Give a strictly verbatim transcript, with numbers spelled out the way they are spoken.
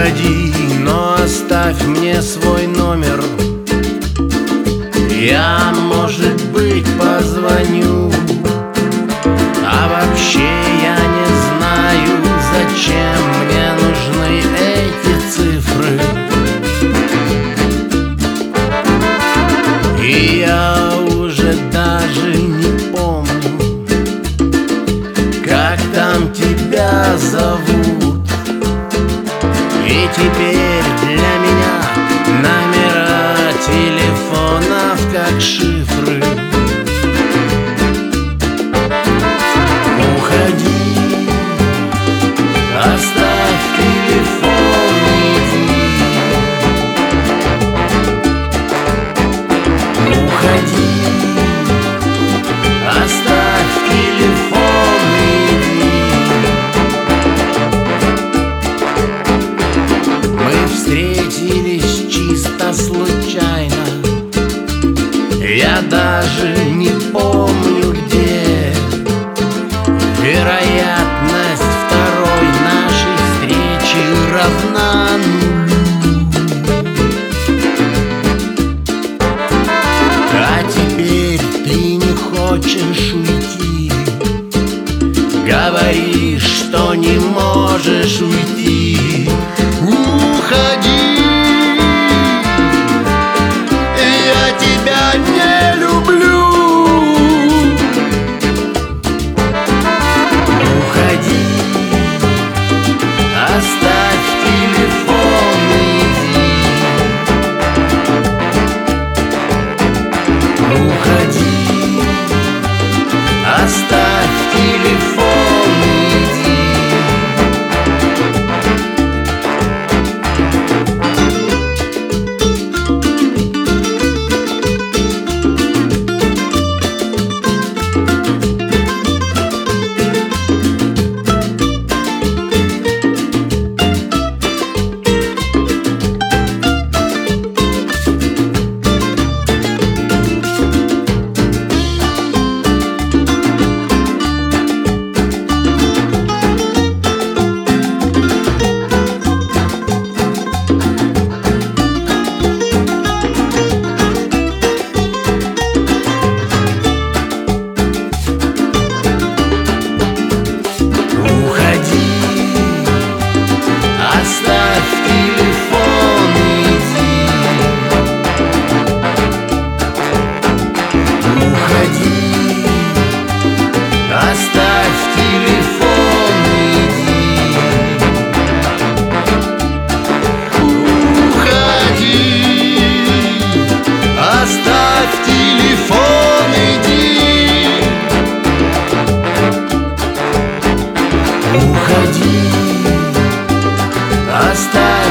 Уходи, но оставь мне свой номер. Я, может быть, позвоню. А вообще я не знаю, зачем мне нужны эти цифры. И я уже даже не помню, как там тебя зовут. И теперь для меня номера телефонов как шифры. Уходи, оставь телефон, иди. Уходи, оставь телефон, иди. Мы встретились чисто случайно. Я даже не помню где. Вероятность второй нашей встречи равна нулю. А теперь ты не хочешь уйти. Говоришь, что не можешь уйти. Уходи, я тебя не люблю. Уходи, оставь телефон, иди. Уходи, оставь телефон, иди. Уходи, оставь